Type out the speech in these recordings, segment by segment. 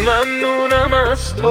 ممنونم از تو.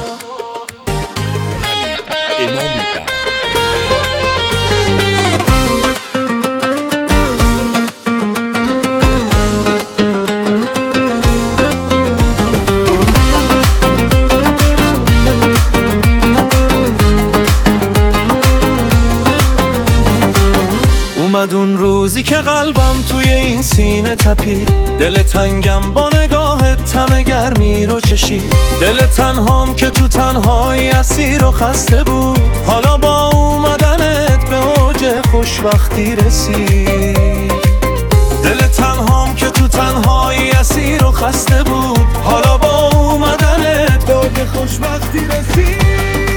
اومد اون روزی که قلبم توی این سینه تپید، دل تنگم با نگاهت تم گرمی رو چشید، دل تنهام که تو تنهایی اسیر و خسته بود، حالا با اومدنت به اوج خوشبختی رسید. دل تنهام که تو تنهایی اسیر و خسته بود، حالا با اومدنت به اوج خوشبختی رسید.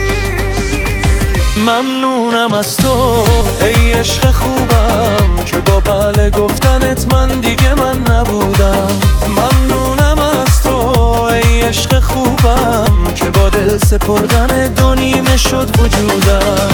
ممنونم از تو ای عشق خوبم که با بله گفتنت من دیگه من نبودم. ممنونم از تو ای عشق خوبم که با دل سپردن دو نیمه شد وجودم.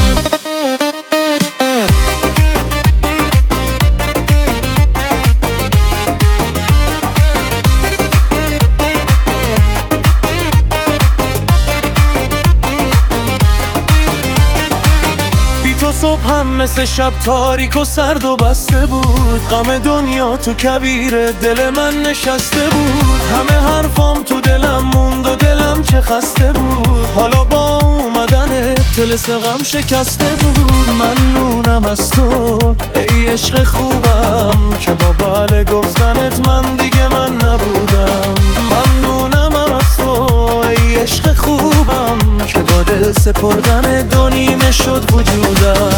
صبحم مثل شب تاریک و سرد و بسته بود، غم دنیا تو کویر دل من نشسته بود، همه حرفام تو دلم موند و دلم چه خسته بود، حالا با اومدن طلسم غم شکسته بود. ممنونم از تو ای عشق خوبم که با بله گفتنت من دیگه من نبودم. ممنونم از تو ای عشق خوبم که با دل سپردن دو نیمه شد وجودم.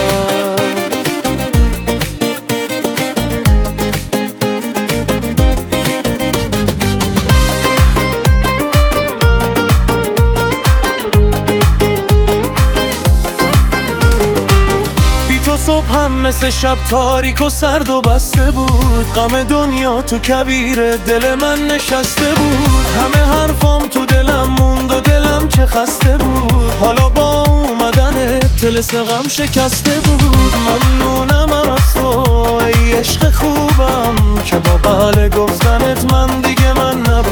صبحم مثل شب تاریک و سرد و بسته بود، غم دنیا تو کویر دل من نشسته بود، همه حرفام تو دلم موند و دلم چه خسته بود، حالا با اومدن طلسم غم شکسته بود. ممنونم از تو ای عشق خوبم که با بله گفتنت من دیگه من نبودم.